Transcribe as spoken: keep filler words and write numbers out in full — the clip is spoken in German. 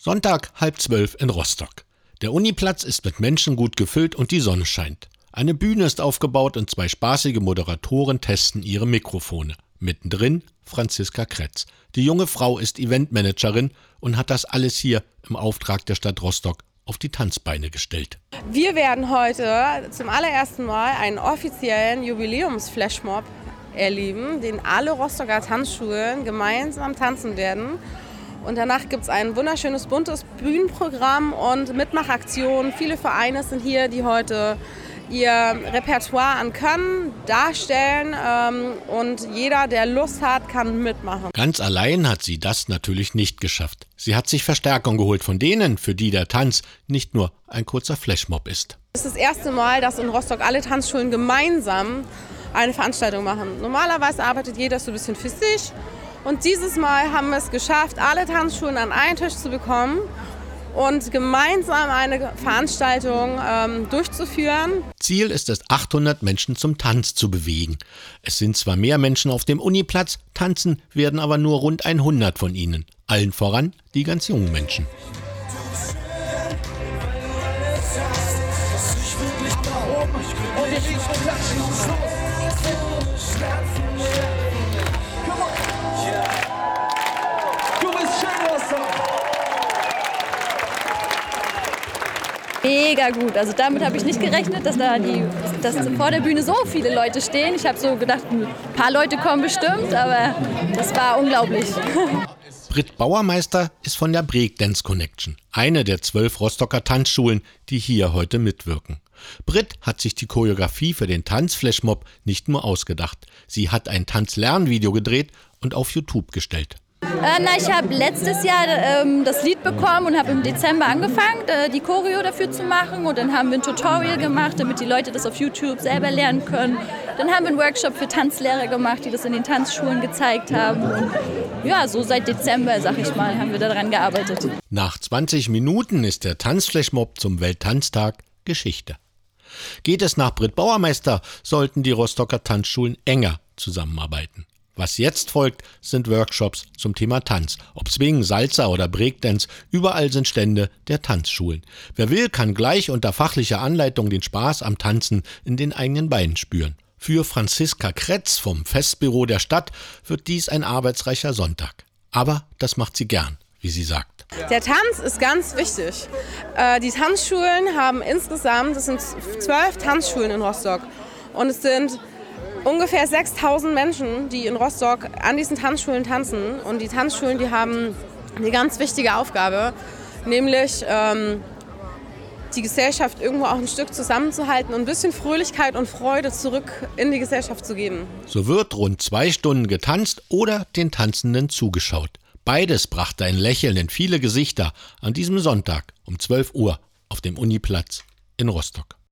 Sonntag halb zwölf in Rostock. Der Uniplatz ist mit Menschen gut gefüllt und die Sonne scheint. Eine Bühne ist aufgebaut und zwei spaßige Moderatoren testen ihre Mikrofone. Mittendrin Franziska Kretz. Die junge Frau ist Eventmanagerin und hat das alles hier im Auftrag der Stadt Rostock auf die Tanzbeine gestellt. Wir werden heute zum allerersten Mal einen offiziellen Jubiläums-Flashmob erleben, den alle Rostocker Tanzschulen gemeinsam tanzen werden. Und danach gibt es ein wunderschönes, buntes Bühnenprogramm und Mitmachaktionen. Viele Vereine sind hier, die heute ihr Repertoire an Können darstellen ähm, und jeder, der Lust hat, kann mitmachen. Ganz allein hat sie das natürlich nicht geschafft. Sie hat sich Verstärkung geholt von denen, für die der Tanz nicht nur ein kurzer Flashmob ist. Es ist das erste Mal, dass in Rostock alle Tanzschulen gemeinsam eine Veranstaltung machen. Normalerweise arbeitet jeder so ein bisschen für sich. Und dieses Mal haben wir es geschafft, alle Tanzschulen an einen Tisch zu bekommen und gemeinsam eine Veranstaltung ähm, durchzuführen. Ziel ist es, achthundert Menschen zum Tanz zu bewegen. Es sind zwar mehr Menschen auf dem Uniplatz, tanzen werden aber nur rund hundert von ihnen. Allen voran die ganz jungen Menschen. Mega gut. Also damit habe ich nicht gerechnet, dass da die, dass vor der Bühne so viele Leute stehen. Ich habe so gedacht, ein paar Leute kommen bestimmt, aber das war unglaublich. Britt Bauermeister ist von der Breakdance Connection, eine der zwölf Rostocker Tanzschulen, die hier heute mitwirken. Britt hat sich die Choreografie für den Tanzflashmob nicht nur ausgedacht. Sie hat ein Tanzlernvideo gedreht und auf YouTube gestellt. Äh, na, ich habe letztes Jahr ähm, das Lied bekommen und habe im Dezember angefangen, äh, die Choreo dafür zu machen. Und dann haben wir ein Tutorial gemacht, damit die Leute das auf YouTube selber lernen können. Dann haben wir einen Workshop für Tanzlehrer gemacht, die das in den Tanzschulen gezeigt haben. Und ja, so seit Dezember, sag ich mal, haben wir daran gearbeitet. Nach zwanzig Minuten ist der Tanzflashmob zum Welttanztag Geschichte. Geht es nach Britt Bauermeister, sollten die Rostocker Tanzschulen enger zusammenarbeiten. Was jetzt folgt, sind Workshops zum Thema Tanz. Ob Swing, Salsa oder Breakdance, überall sind Stände der Tanzschulen. Wer will, kann gleich unter fachlicher Anleitung den Spaß am Tanzen in den eigenen Beinen spüren. Für Franziska Kretz vom Festbüro der Stadt wird dies ein arbeitsreicher Sonntag. Aber das macht sie gern, wie sie sagt. Der Tanz ist ganz wichtig. Die Tanzschulen haben insgesamt, das sind zwölf Tanzschulen in Rostock. Und es sind ungefähr sechstausend Menschen, die in Rostock an diesen Tanzschulen tanzen. Und die Tanzschulen, die haben eine ganz wichtige Aufgabe, nämlich ähm, die Gesellschaft irgendwo auch ein Stück zusammenzuhalten und ein bisschen Fröhlichkeit und Freude zurück in die Gesellschaft zu geben. So wird rund zwei Stunden getanzt oder den Tanzenden zugeschaut. Beides brachte ein Lächeln in viele Gesichter an diesem Sonntag um zwölf Uhr auf dem Uniplatz in Rostock.